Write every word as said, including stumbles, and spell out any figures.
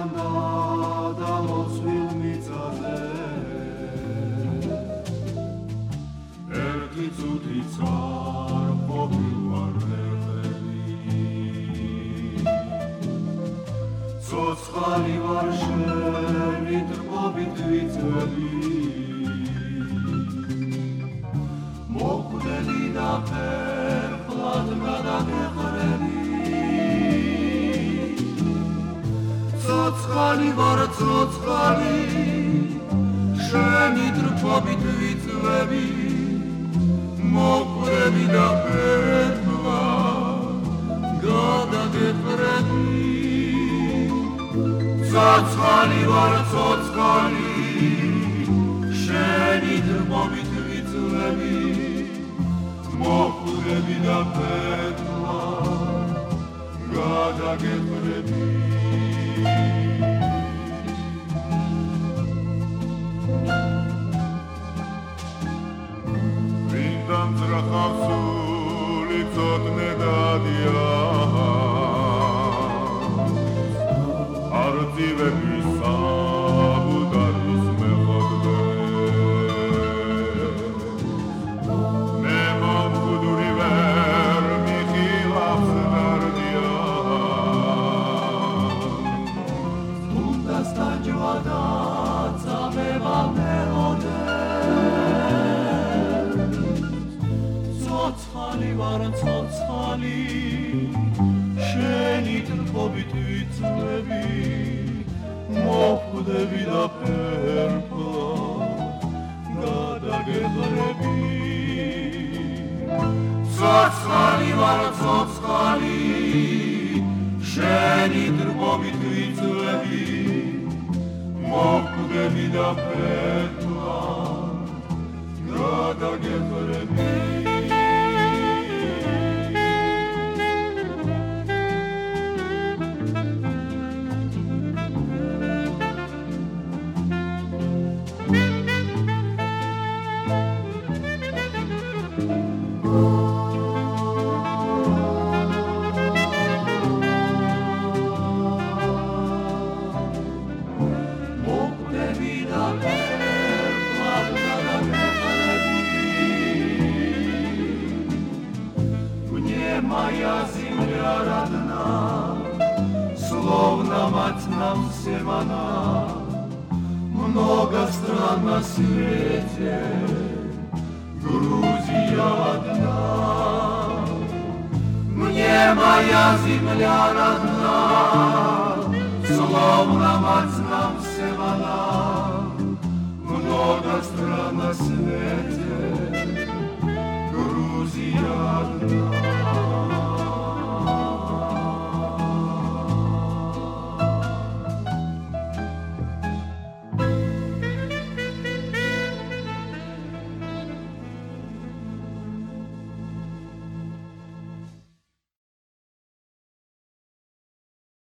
და მოსვილ მიწაზე ერთი წუთიც არ ყოფილვარ ცოცხალი ვარ შენი ტრპობით ვიწვევი მოკვდები და ფერფლად გადაგეყრები ცოცხალი ვარ ცოცხალი შენი ტრპობით ვიწვევი მოკვდები და ფერფლად გადაგეყრები ცოცხალი ვარ ცოცხალი შენი ტრპობით ვიწვევი მოკვდები და ფერფლად გადაგეყრები ვინდამ ძრახავს სული ცოტნე დადია არწივების საბუდარის მეხოდვე მე მომკვდური ვერ მიხილავს ნარდია უნდა სტაჯვა და წამევა მელოდე ცოცხალი ვარ ცოცხალი შენი ტრპობით ვიწვევი მოკვდები და ფერფლად გადაგეყრები ცოცხალი ვარ ცოცხალი შენი ტრპობით ვიწვევი მოკვდები და ფერფლად გადაგეყრები Моя земля родна, словно мать нам всем она, много стран на свете, Грузия одна. Мне моя земля родна, словно мать нам всем она, много стран на свете.